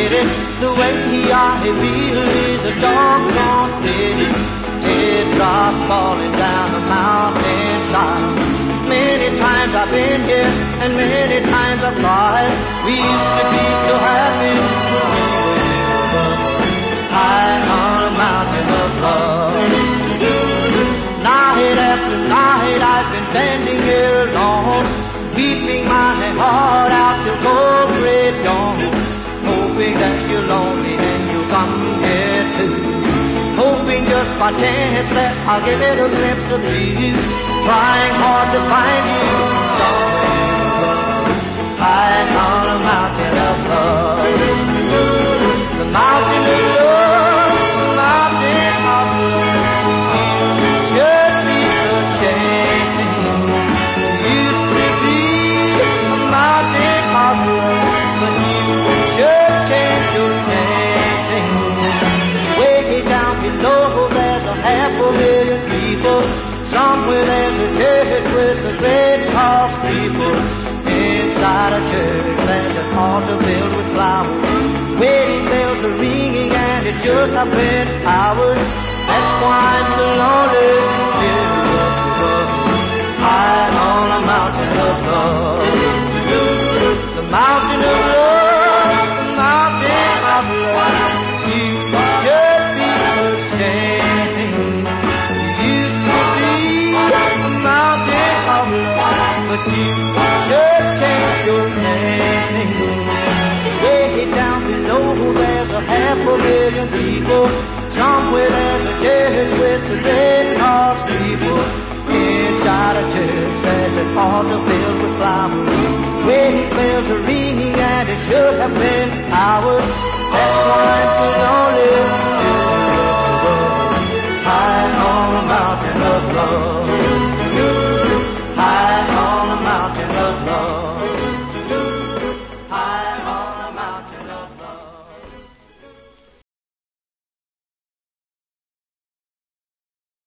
city. The way he really is a doggone pity. Teardrops falling down the mountainside. Many times I've been here and many times I've cried. We used to be so happy when we were high on a mountain of love. Night after night I've been standing here alone, weeping my heart out till cold red dawn, hoping that you're lonely and you'll come here too. Hoping just by chance that I'll get a glimpse of you, trying hard to find you somewhere high on a mountain of love. The mountain of love, the mountain of love. You should be the change. Used to be a mountain of love, but you should change your name. Way down below there's a 500,000 people. Somewhere there's a church with a red cross steeple. Inside a church there's an altar filled with flowers. Wedding bells are ringing and it should have been ours. That's why I'm so lonely here high on a mountain of love. The mountain of love, the mountain of love. You should be ashamed. You used to be a mountain of love, but you should change your name. Way down below there's a 500,000 people. Somewhere there's a church with a red cross steeple. Inside a church there's an altar filled with flowers. Wedding bells are ringing and it should have been ours. That's why I'm so lonely high on a mountain of love.